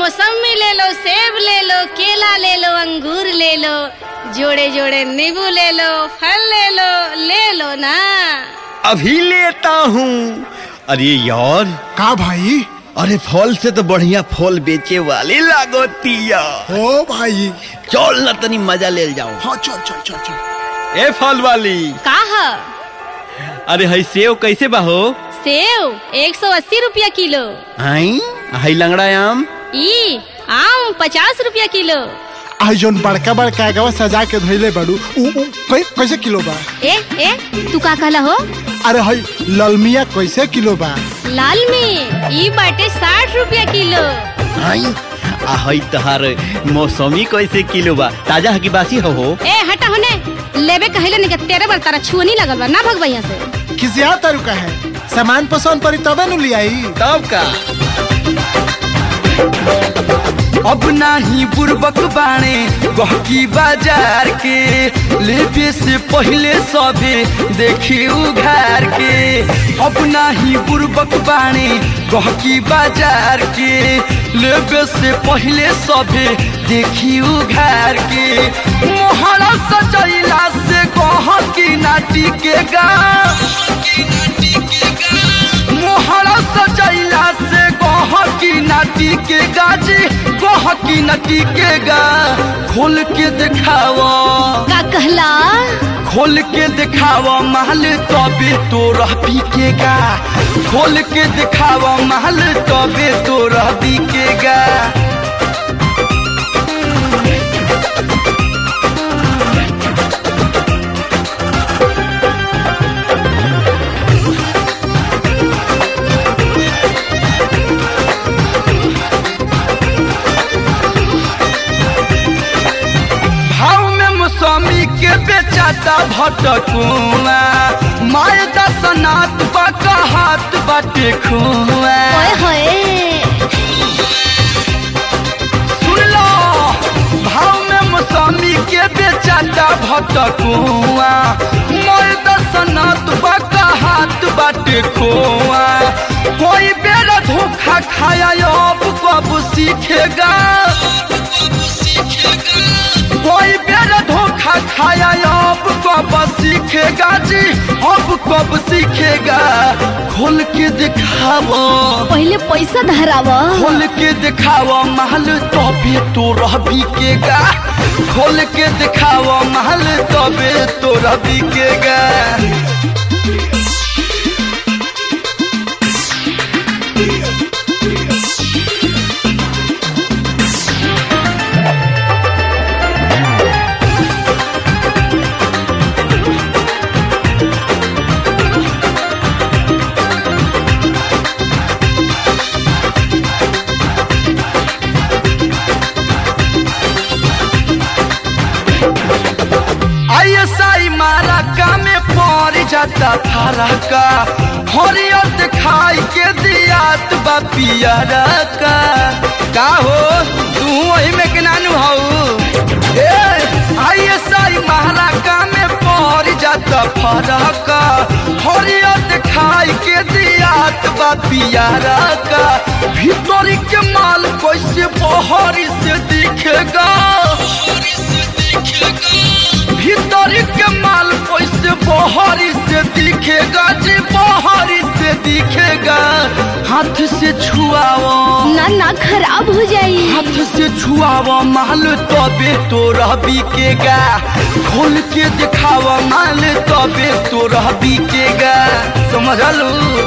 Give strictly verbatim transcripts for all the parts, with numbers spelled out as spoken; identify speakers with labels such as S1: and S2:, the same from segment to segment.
S1: मौसमी ले लो, सेब ले लो, केला ले लो, अंगूर ले लो, जोड़े जोड़े नींबू ले लो, फल ले लो, ले लो ना।
S2: अभी लेता हूँ। अरे यार
S3: का भाई?
S2: अरे फल से तो बढ़िया फल बेचे वाले लागोतिया।
S3: ओ भाई
S2: चल ना तनी मजा ले जाओ।
S3: हाँ चल चल चल चल।
S2: ए फल वाली
S1: का है?
S2: अरे हई सेव कैसे बाहो?
S1: सेव एक सौ अस्सी रुपया किलो।
S2: आई हई लंगड़ा आम?
S1: ई आम पचास रुपया किलो।
S3: आई जोन बड़का बड़का गवा सजा के धइले बाड़ू उ उ कै, कैसे किलो बा?
S1: ए ए तू का कहला हो?
S3: अरे हई ललमिया कैसे किलो बा?
S1: लाल में ई बाटे साठ रुपया किलो।
S2: आई आ हई तहार मौसमी कैसे किलो बा? ताजा है कि बासी हो? हो
S1: ए हटा होने, लेबे कहले नहीं के तेरे बार तारा छुअनी लगल बा ना भगवा यहाँ से।
S3: किसिया तरीका है सामान पसंद पड़ी तबे नु लियाई।
S2: तब का
S4: अब नाही बुर्बक बाणे गहकी बाजार के, लेबे से पहले सबे देखी उघार के। अब नाही बुर्बक बाणे गहकी बाजार के, लेबे से पहले सबे देखी उघार के। मोहरा सजैला से गहकी नाटी के गा, मोहरा सजैला से गहकी नाटी के गाजी, गहकी नटी के गा। खोल के दिखावा
S1: का कहला?
S4: खोल के दिखावा महल तबे तो रह बिकेगा। खोल के दिखावा महल तबे तो रह बिकेगा। मौसमी के बेचाता भटकुआ, माय दसनात बाका हाथ बाटे खुआ।
S1: ओए होए
S4: सुन लो भाव में मौसमी के बेचाता भटकुआ, माय दसनात बाका हाथ बाटे खुआ। कोई बेरा धोखा खाया अब कब सीखेगा, कोई बेरा धोखा खाया अब कब सीखेगा जी, अब कब सीखेगा। खोल के दिखावा
S1: पहले पैसा धरावा।
S4: खोल के दिखावा महल तबे तो रह बिकेगा। खोल के दिखावा महल तबे तो रह बिकेगा। आई मारा का में पड़ जाता थारा का, हरियर दिखाई के दियात बा पियरा का। का हो तू वही में के नानू हो? ए आई साई मारा का में पड़ जाता थारा का, हरियर दिखाई के दियात बा पियरा का। भीतरी के माल कैसे बहरी से दिखेगा, भीतरी के माल कैसे बहरी से दिखेगा जी, बहरी से दिखेगा। हाथ से छुआवा
S1: ना ना खराब हो जाई।
S4: हाथ से छुआवा माल तबे तो रह बिकेगा। खोल के दिखावा माल तबे तो रह बिकेगा। समझ लो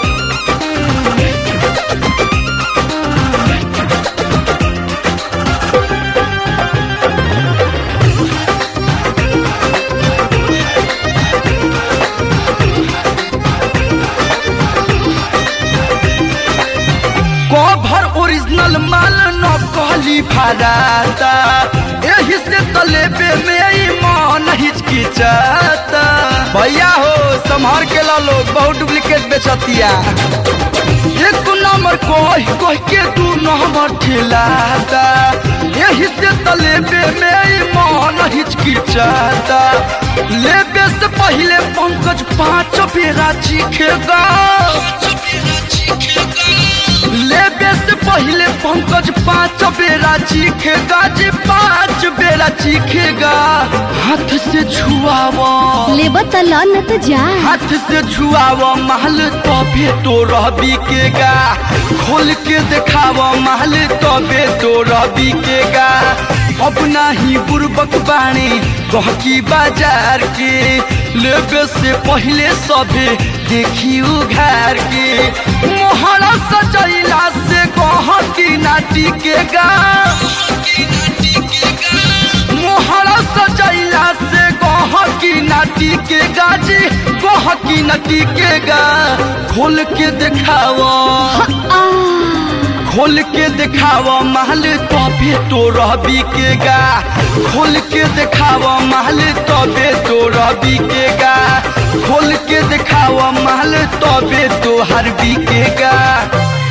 S4: ओरिजिनल माल न कहली भराता, यही से तलेबे में ईमान हिचकिचाता। भैया हो संभार के ला लोग बहुत डुप्लीकेट बेचतिया। एक नंबर कोई कोई के दू नंबर ठिलाता, यही से तलेबे में ईमान हिचकिचाता। लेबे से पहले पंकज पांच बेरा चीखेगा, लेबे से पहले पंकज पांच बेरा चीखेगा जी पांच बेरा चीखेगा हाथ से छुआवा
S1: ले बतला न तो जा
S4: हाथ से छुआवा महल तबे तो रह बिकेगा खोल के दिखावा महल तबे तो रह बिकेगा अब नाही बुर्बक बाणी गहकी बाजार के लेबे से पहले सबे देखी उघार के मोहरा सजैला से गहकी ना टिकेगा मोहरा सजैला से गहकी ना टिकेगा जी गहकी ना टिकेगा खोल के दिखावा खोल के दिखावा महल तबे तो रह बिकेगा खोल के दिखावा महल तबे तो रह बिकेगा खोल के दिखावा महल तबे तो हर बिकेगा।